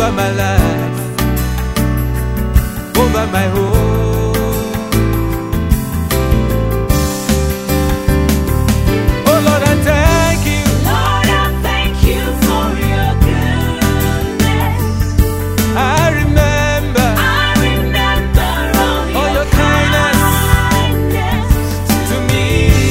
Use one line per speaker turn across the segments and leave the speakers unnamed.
over my life, over my home. Oh Lord, I thank you.
Lord, I thank you for your goodness.
I remember
all your kindness
to me.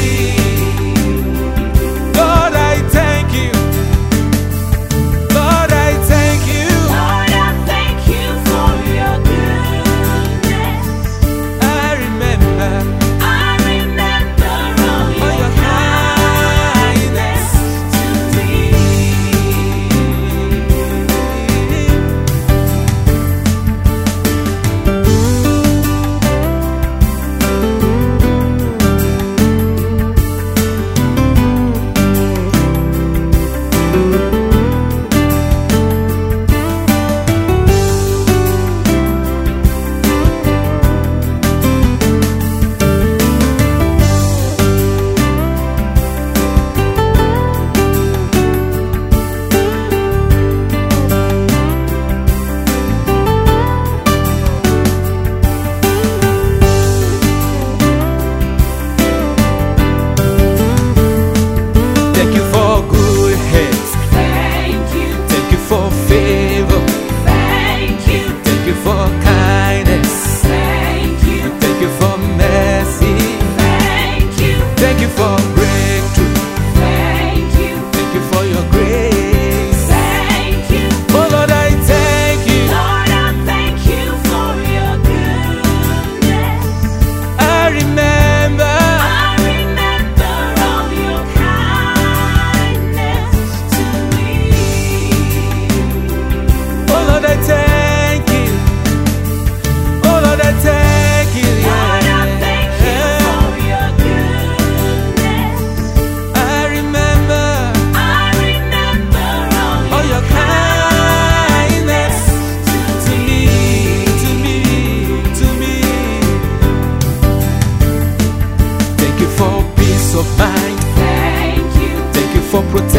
Lord, I thank you. Lord, I thank you.
Lord, I thank you for your goodness.
I remember
all your kindness to me.
Thank you for good health.
Thank you,
Thank you for favor.
thank you,
Thank you for kindness.
thank you,
Thank you for mercy.
thank you,
Thank you for breakthrough.
thank you,
Thank you for your grace.
thank you.
Oh Lord, I thank you.
Lord, I thank you for your goodness.
I remember
all your kindness to me.
oh Lord, I thank you. Oh Lord, I thank you.
Lord, I thank you for your goodness.
I remember
all your
kindness to me, to me, to me. Thank you for peace of mind.
Thank you,
Thank you for protection.